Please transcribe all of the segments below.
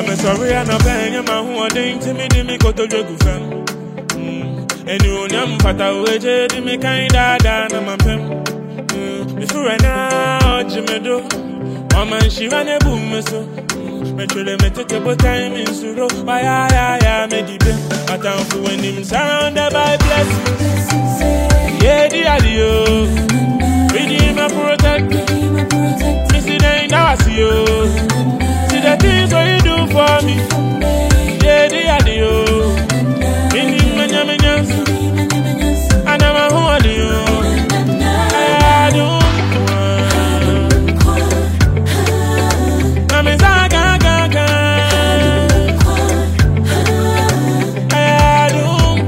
I'm sorry, I'm not paying my who are doing to me go to Jogu fam. And you know, Pata Waje, me kinda down on my pem. Before I now, Jimedo, Mama, she ran a boom, so. Metro, me take a time in Suro, why I made it. But I'm for when him surrounded by blessings. Yeah, the audio. Redeem and protect. Missy, then I see you. See the things what you do for me. Yeah, the audio. Redeem and yamanyas. And I'm a holy. I do. I'm a zaga. I do.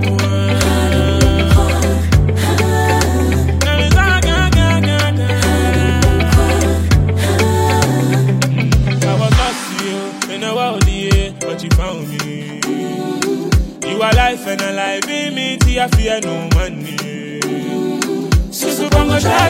But you found me. You are life and a life in me. I fear no money. Susu bongo cha.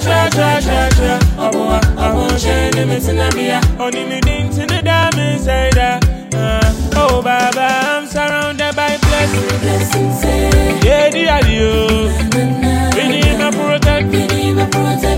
I won't share limits in the mirror. Only me things in the damn inside. Oh, Baba, I'm surrounded by blessings. Yeah, the audio. We need my protect.